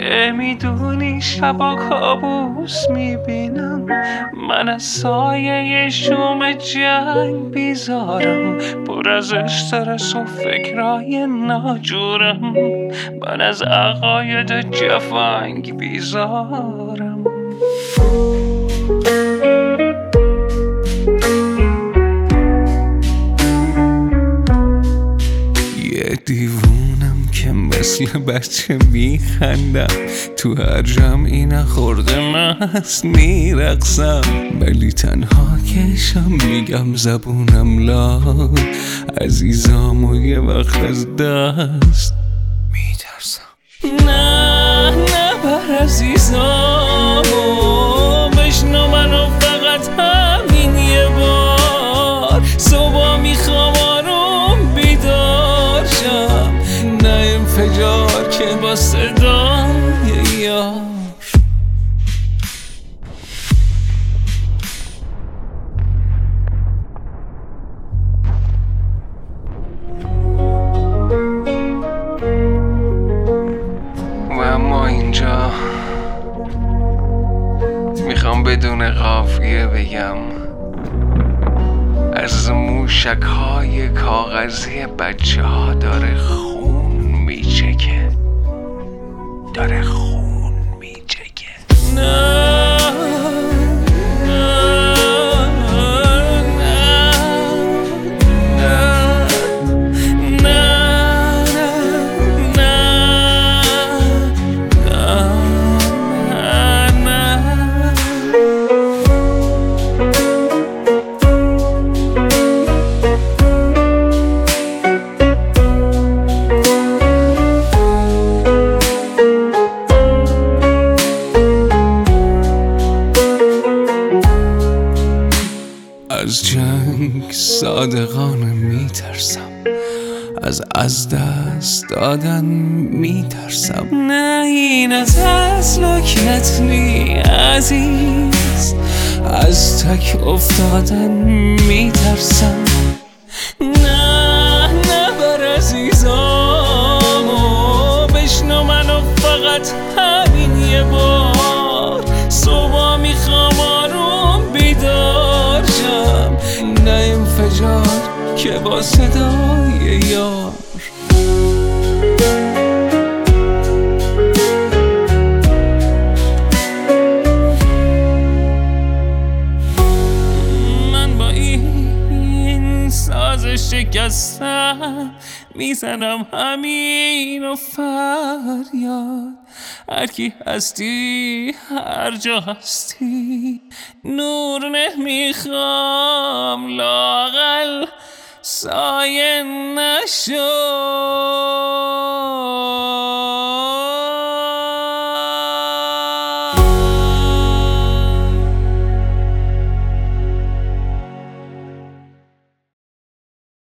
که میدونی شبا کابوس میبینم، من از سایه شوم جنگ بیزارم، پر از استرس و فکرای ناجورم، من از عقاید جفنگ بیزارم. یه دیوونم که مثل بچه میخندم، تو هر جمعی نخورده مست میرقصم، ولی تنها کشم میگم زبونم لال، عزیزام و یه وقت از دست میترسم. نه بر عزیزامو بشنو منو فقط همین یه بار، صبح میخوام آروم بیدار شم، نه انفجار که با صدای یار. و اما اینجا میخوام بدون قافیه بگم، از موشک های کاغذی بچه ها داره خون میچکه، داره خون میچکه. نه از جنگ صادقانه میترسم، از دست دادن میترسم، نه این از اسلوکت نی عزیز، از تک افتادن میترسم. نه بر عزیزامو بشنو منو فقط همین یه بار، صبح میخوام آروم بیدار شم، نه انفجار که با صدای یار. من با این ساز شکستم میزنم همین و فریاد، هر کی هستی هر جا هستی نور نمیخوام، لااقل سایه نشو.